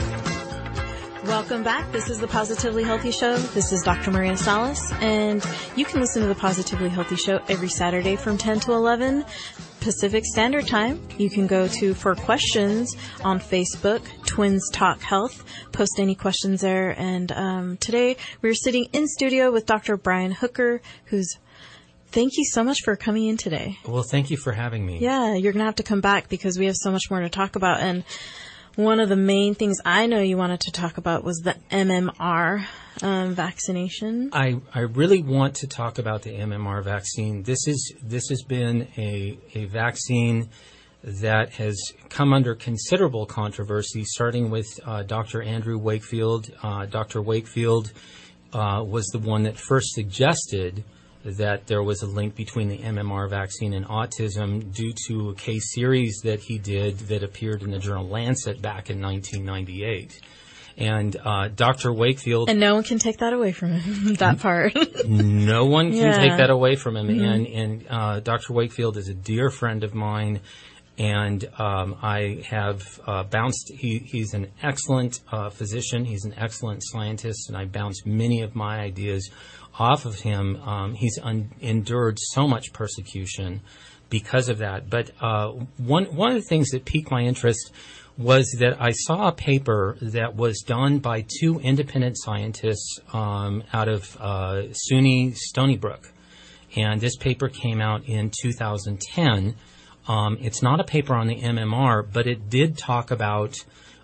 Welcome back. This is the Positively Healthy Show. This is Doctor Maria Salas, and you can listen to the Positively Healthy Show every Saturday from ten to eleven Pacific Standard Time. You can go to For Questions on Facebook, Twins Talk Health. Post any questions there. And um, today we're sitting in studio with Doctor Brian Hooker, who's thank you so much for coming in today. Well, thank you for having me. Yeah, you're going to have to come back because we have so much more to talk about. And one of the main things I know you wanted to talk about was the M M R um, vaccination. I, I really want to talk about the M M R vaccine. This is this has been a, a vaccine that has come under considerable controversy, starting with uh, Doctor Andrew Wakefield. Uh, Doctor Wakefield uh, was the one that first suggested that there was a link between the M M R vaccine and autism due to a case series that he did that appeared in the journal Lancet back in nineteen ninety-eight. And uh, Doctor Wakefield... And no one can take that away from him, that part. No one can Yeah. take that away from him. Mhm. And, and uh, Doctor Wakefield is a dear friend of mine. And um, I have uh, bounced, he, he's an excellent uh, physician, he's an excellent scientist, and I bounced many of my ideas off of him. Um, he's un- endured so much persecution because of that. But uh, one, one of the things that piqued my interest was that I saw a paper that was done by two independent scientists um, out of uh, SUNY Stony Brook. And this paper came out in two thousand ten. Um, it's not a paper on the M M R, but it did talk about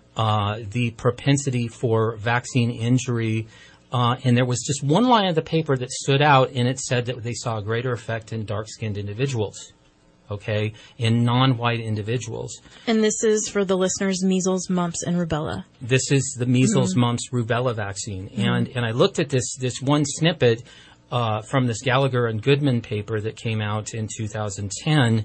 uh, the propensity for vaccine injury. Uh, and there was just one line of the paper that stood out, and it said that they saw a greater effect in dark-skinned individuals, okay, in non-white individuals. And this is for the listeners, measles, mumps, and rubella. This is the measles, Mhm. mumps, rubella vaccine. Mhm. And and I looked at this this one snippet uh, from this Gallagher and Goodman paper that came out in two thousand ten,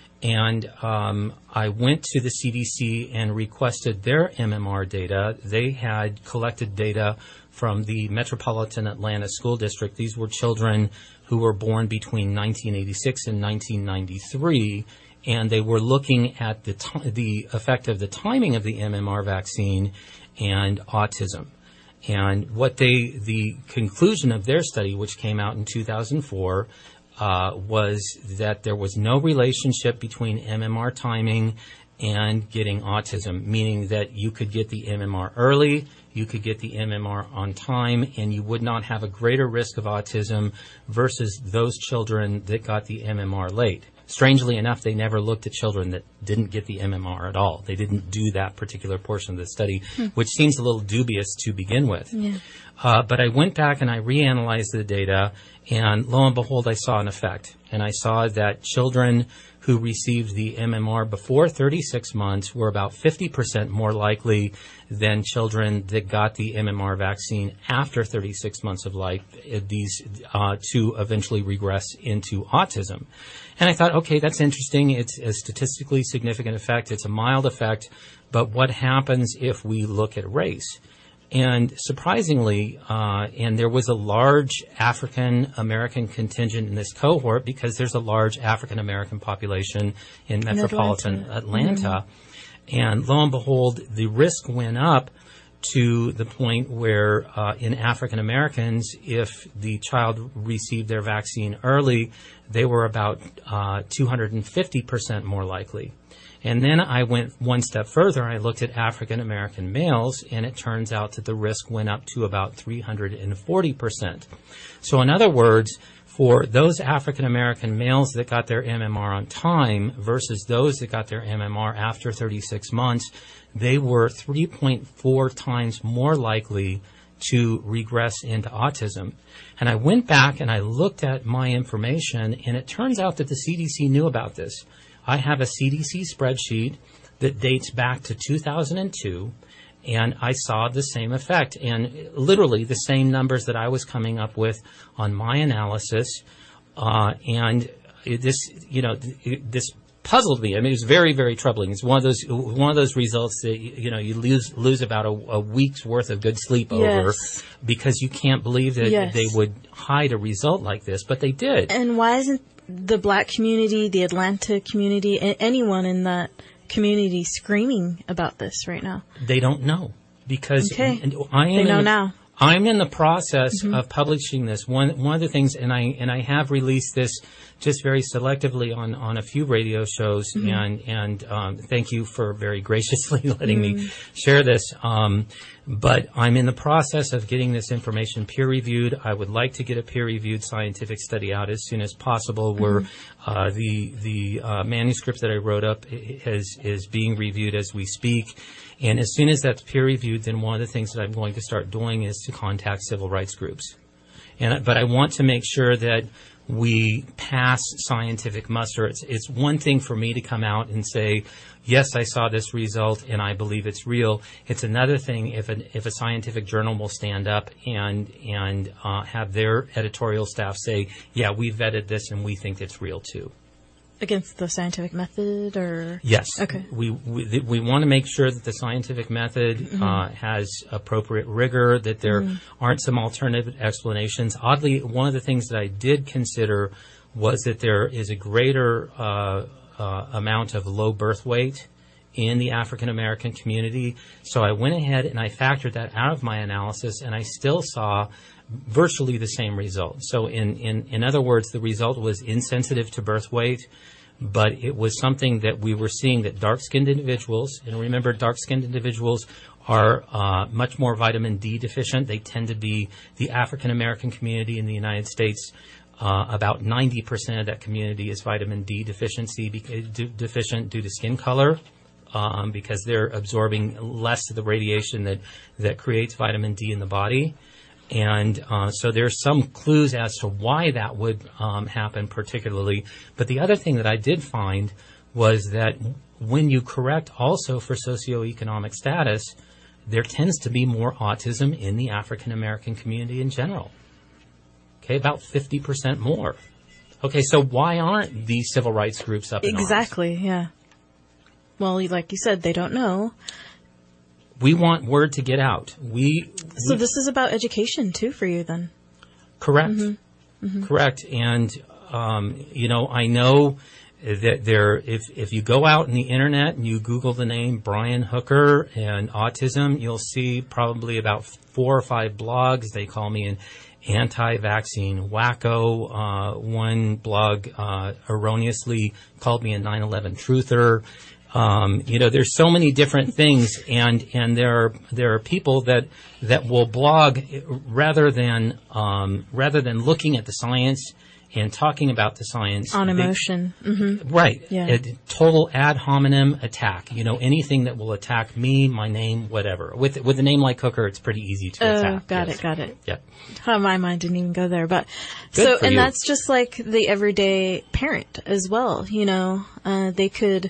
and um, I went to the C D C and requested their M M R data. They had collected data from the Metropolitan Atlanta School District. These were children who were born between nineteen eighty-six and nineteen ninety-three, and they were looking at the t- the effect of the timing of the M M R vaccine and autism. And what they, the conclusion of their study, which came out in two thousand four, uh, was that there was no relationship between M M R timing and getting autism, meaning that you could get the M M R early, you could get the M M R on time, and you would not have a greater risk of autism versus those children that got the M M R late. Strangely enough, they never looked at children that didn't get the M M R at all. They didn't do that particular portion of the study, Hmm. which seems a little dubious to begin with. Yeah. Uh, but I went back and I reanalyzed the data, and lo and behold, I saw an effect. And I saw that children who received the M M R before thirty-six months were about fifty percent more likely than children that got the M M R vaccine after thirty-six months of life, uh, these uh, to eventually regress into autism. And I thought, okay, that's interesting. It's a statistically significant effect. It's a mild effect. But what happens if we look at race? And surprisingly, uh, and there was a large African American contingent in this cohort because there's a large African American population in metropolitan Atlanta. Atlanta. And lo and behold, the risk went up to the point where uh, in African Americans, if the child received their vaccine early, they were about uh, two hundred fifty percent more likely. And then I went one step further. I looked at African American males, and it turns out that the risk went up to about three hundred forty percent. So in other words, for those African American males that got their M M R on time versus those that got their M M R after thirty-six months, they were three point four times more likely to regress into autism. And I went back and I looked at my information, and it turns out that the C D C knew about this. I have a C D C spreadsheet that dates back to two thousand two, and I saw the same effect, and literally the same numbers that I was coming up with on my analysis. Uh, and it, this, you know, it, this puzzled me. I mean, it was very, very troubling. It's one of those one of those results that you know you lose lose about a, a week's worth of good sleep over Yes. because you can't believe that Yes. they would hide a result like this, but they did. And why isn't the black community, the Atlanta community, a- anyone in that community screaming about this right now? They don't know because Okay. and I am They in know the, now. I'm in the process Mhm. of publishing this. One one of the things, and I and I have released this just very selectively on, on a few radio shows, Mhm. and and um, thank you for very graciously letting Mm. me share this. Um, but I'm in the process of getting this information peer reviewed. I would like to get a peer reviewed scientific study out as soon as possible. Where Mhm. uh, the the uh, manuscript that I wrote up is is being reviewed as we speak. And as soon as that's peer reviewed, then one of the things that I'm going to start doing is to contact civil rights groups. And but I want to make sure that we pass scientific muster. It's it's one thing for me to come out and say, yes, I saw this result and I believe it's real. It's another thing if an if a scientific journal will stand up and and uh, have their editorial staff say, yeah, we vetted this and we think it's real too. Against the scientific method, or Yes. Okay. We we, th- we want to make sure that the scientific method Mhm. uh, has appropriate rigor, that there Mhm. aren't some alternative explanations. Oddly, one of the things that I did consider was that there is a greater uh, uh, amount of low birth weight in the African American community. So I went ahead and I factored that out of my analysis, and I still saw virtually the same result. So in, in, in other words, the result was insensitive to birth weight, but it was something that we were seeing that dark-skinned individuals, and remember, dark-skinned individuals are uh, much more vitamin D deficient. They tend to be the African American community in the United States. Uh, about ninety percent of that community is vitamin D deficiency beca- de- deficient due to skin color. Um, because they're absorbing less of the radiation that, that creates vitamin D in the body. And uh, so there's some clues as to why that would um, happen particularly. But the other thing that I did find was that when you correct also for socioeconomic status, there tends to be more autism in the African American community in general. Okay, about fifty percent more. Okay, so why aren't these civil rights groups up in arms? Exactly, yeah. Well, like you said, they don't know. We want word to get out. We So we- this is about education, too, for you, then? correct, Mhm. Mhm. correct. And um, you know, I know that there. If if you go out on the internet and you Google the name Brian Hooker and autism, you'll see probably about four or five blogs. They call me an anti-vaccine wacko. Uh, one blog uh, erroneously called me a nine eleven truther. Um, you know, there's so many different things, and, and there are there are people that that will blog rather than um, rather than looking at the science and talking about the science On they- emotion. Mm-hmm. Right. Yeah. A total ad hominem attack. You know, anything that will attack me, my name, whatever. With with a name like Hooker, it's pretty easy to Oh, attack. got Yes. it, got it. Yep. Oh, my mind didn't even go there, but Good so, for and you. that's just like the everyday parent as well. You know, uh, they could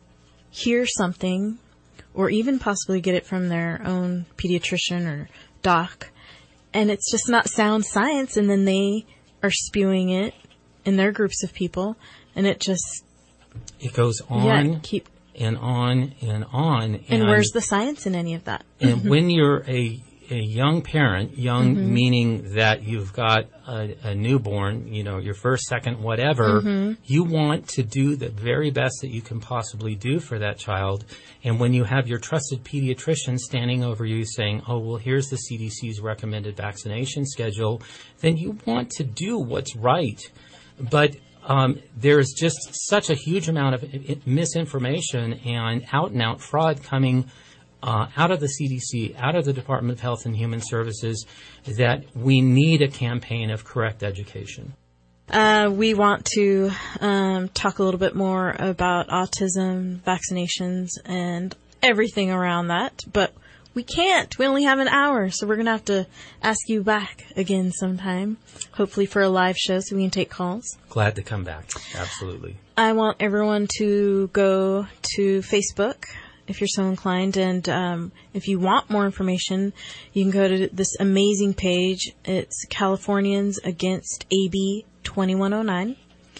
hear something, or even possibly get it from their own pediatrician or doc, and it's just not sound science, and then they are spewing it in their groups of people, and it just It goes on Yeah, keep- and on and on. and, where's the science in any of that? And when you're a a young parent, young Mhm. meaning that you've got a, a newborn, you know, your first, second, whatever, Mhm. you want to do the very best that you can possibly do for that child. And when you have your trusted pediatrician standing over you saying, oh, well, here's the C D C's recommended vaccination schedule, then you want to do what's right. But um, there's just such a huge amount of i- i- misinformation and out-and-out fraud coming uh, out of the C D C, out of the Department of Health and Human Services, that we need a campaign of correct education. Uh, we want to um, talk a little bit more about autism, vaccinations, and everything around that, but we can't. We only have an hour, so we're going to have to ask you back again sometime, hopefully for a live show so we can take calls. Glad to come back. Absolutely. I want everyone to go to Facebook if you're so inclined, and um, if you want more information, you can go to this amazing page. It's Californians Against A B twenty-one oh nine.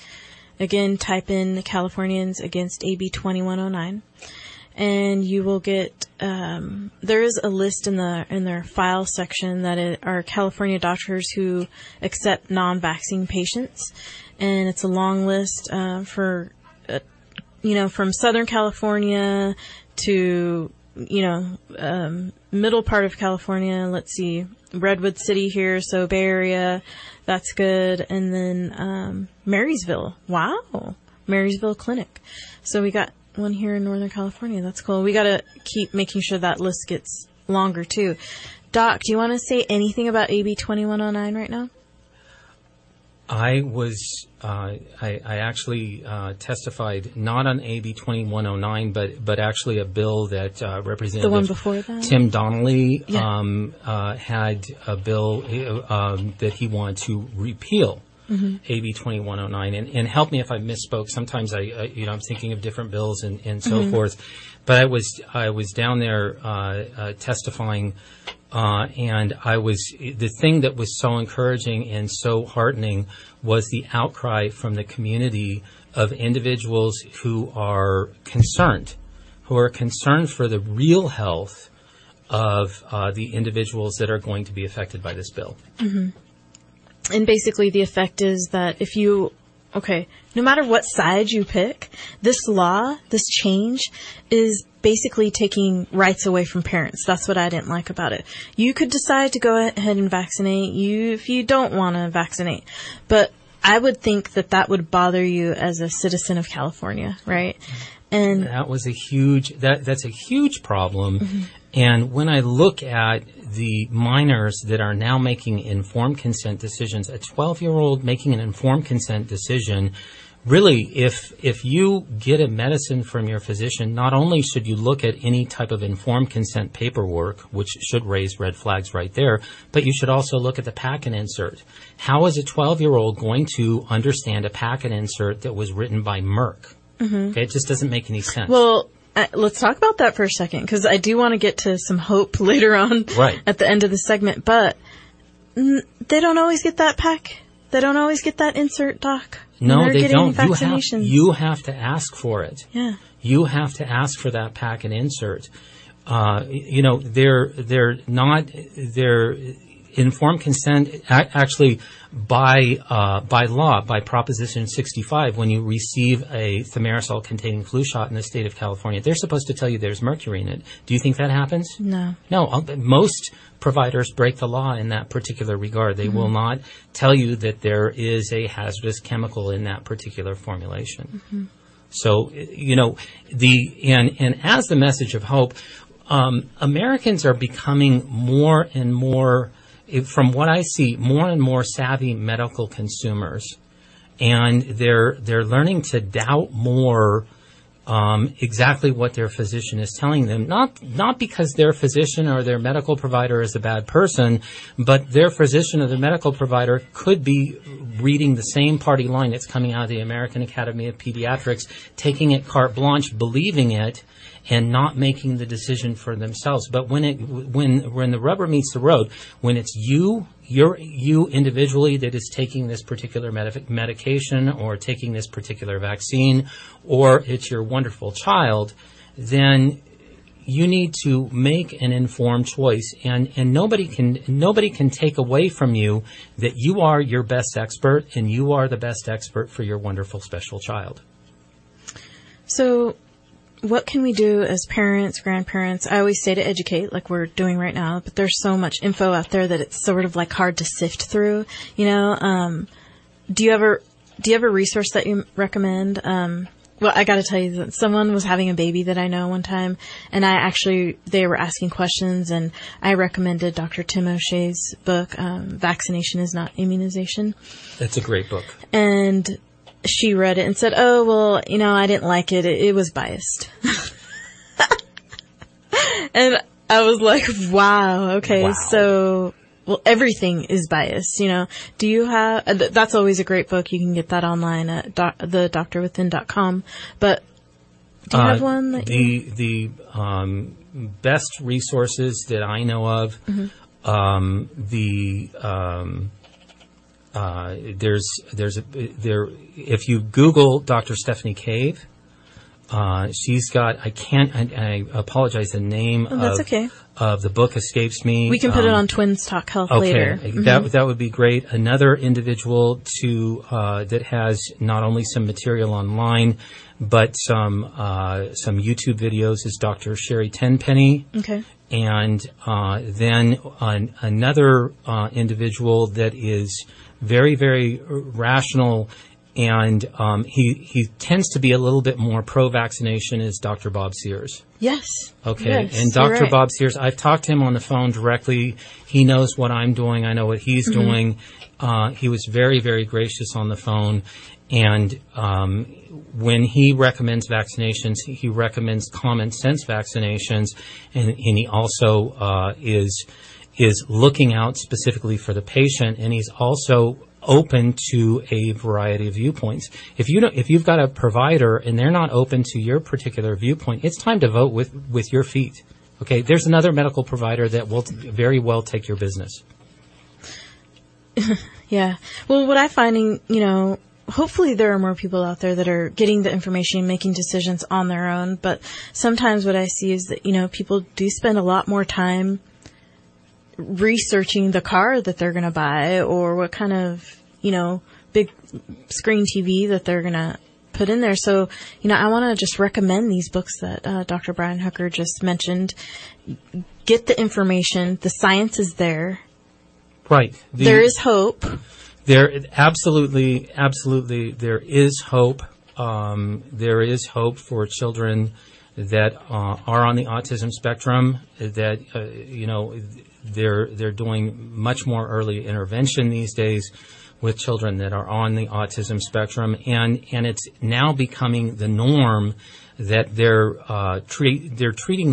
Again, type in Californians Against A B twenty-one oh nine, and you will get. Um, there is a list in the in their file section that it, are California doctors who accept non-vaccine patients. and it's a long list uh, for, uh, you know, from Southern California to, you know, um, middle part of California. Let's see, Redwood City here, so Bay Area, that's good. And then um, Marysville. Wow, Marysville Clinic. So we got one here in Northern California. That's cool. We got to keep making sure that list gets longer, too. Doc, do you want to say anything about A B twenty-one oh nine right now? I was, uh, I, I actually uh, testified not on A B twenty-one oh nine, but but actually a bill that uh, Representative the one before that? Tim Donnelly Yeah. um, uh, had a bill uh, um, that he wanted to repeal. Mhm. A B twenty-one oh nine, and, and help me if I misspoke. Sometimes I, uh, you know, I'm thinking of different bills and, and so Mhm. forth. But I was I was down there uh, uh, testifying, uh, and I was the thing that was so encouraging and so heartening was the outcry from the community of individuals who are concerned, who are concerned for the real health of uh, the individuals that are going to be affected by this bill. Mm-hmm. And basically the effect is that if you, okay, no matter what side you pick, this law, this change is basically taking rights away from parents. That's what I didn't like about it. You could decide to go ahead and vaccinate you if you don't want to vaccinate. But I would think that that would bother you as a citizen of California, right? And that was a huge, that that's a huge problem. Mhm. And when I look at the minors that are now making informed consent decisions, a twelve-year-old making an informed consent decision, really, if if you get a medicine from your physician, not only should you look at any type of informed consent paperwork, which should raise red flags right there, but you should also look at the packet insert. How is a twelve-year-old going to understand a packet insert that was written by Merck? Mhm. Okay, it just doesn't make any sense. Well, uh, let's talk about that for a second, because I do want to get to some hope later on Right. at the end of the segment. But mm, they don't always get that pack. They don't always get that insert, Doc. when No, they're they getting don't. You have, vaccinations. you have to ask for it. Yeah. You have to ask for that packet insert. Uh, you know, they're they're not they're informed consent a- actually by uh, by law, by Proposition sixty-five. When you receive a thimerosal containing flu shot in the state of California, they're supposed to tell you there's mercury in it. Do you think that happens? No. No, uh, most providers break the law in that particular regard. They Mhm. will not tell you that there is a hazardous chemical in that particular formulation. Mhm. So, you know, the and, and as the message of hope, um, Americans are becoming more and more, from what I see, more and more savvy medical consumers, and they're they're learning to doubt more um, exactly what their physician is telling them. Not not because their physician or their medical provider is a bad person, but their physician or the medical provider could be reading the same party line that's coming out of the American Academy of Pediatrics, taking it carte blanche, believing it, and not making the decision for themselves. But when it when when the rubber meets the road, when it's you, you're you individually that is taking this particular medic- medication or taking this particular vaccine, or it's your wonderful child, then you need to make an informed choice, and, and nobody can nobody can take away from you that you are your best expert and you are the best expert for your wonderful special child. So what can we do as parents, grandparents? I always say to educate, like we're doing right now, but there's so much info out there that it's sort of like hard to sift through, you know? Um, do you ever, do you have a resource that you recommend? Um, well, I gotta tell you that someone was having a baby that I know one time, and I actually, they were asking questions, and I recommended Doctor Tim O'Shea's book, um, Vaccination is Not Immunization. That's a great book. And she read it and said, oh, well, you know, I didn't like it. It, it was biased. And I was like, wow, okay, Wow. so, well, everything is biased, you know. Do you have, uh, th- that's always a great book. You can get that online at doc, the doctor within dot com. But do you Uh, have one that the you... the um, best resources that I know of, Mhm. um, the um, uh, there's there's a there if you Google Doctor Stephanie Cave, Uh, she's got, I can't, I, I apologize, the name Oh, that's of, okay. of the book escapes me. We can put Um, it on Twins Talk Health okay, later. that Mhm. that would be great. Another individual to uh, that has not only some material online, but some uh, some YouTube videos is Doctor Sherry Tenpenny. Okay. And uh, then an, another uh, individual that is very, very rational, and um, he he tends to be a little bit more pro-vaccination is Doctor Bob Sears. Yes. Okay. Yes, and you're Doctor right. Bob Sears, I've talked to him on the phone directly. He knows what I'm doing. I know what he's Mhm. doing. Uh, he was very, very gracious on the phone. And um, when he recommends vaccinations, he recommends common sense vaccinations, and, and he also uh, is is looking out specifically for the patient, and he's also open to a variety of viewpoints. If you don't, if you've got a provider and they're not open to your particular viewpoint, it's time to vote with with your feet. Okay, there's another medical provider that will t- very well take your business. Yeah. Well, what I'm finding, you know, hopefully there are more people out there that are getting the information and making decisions on their own. But sometimes what I see is that, you know, people do spend a lot more time researching the car that they're going to buy or what kind of, you know, big screen T V that they're going to put in there. So, you know, I want to just recommend these books that uh, Doctor Brian Hooker just mentioned. Get the information. The science is there. Right. The- there is hope. There absolutely, absolutely, there is hope. Um, there is hope for children that uh, are on the autism spectrum. That uh, you know, they're they're doing much more early intervention these days with children that are on the autism spectrum, and and it's now becoming the norm that they're uh, treat they're treating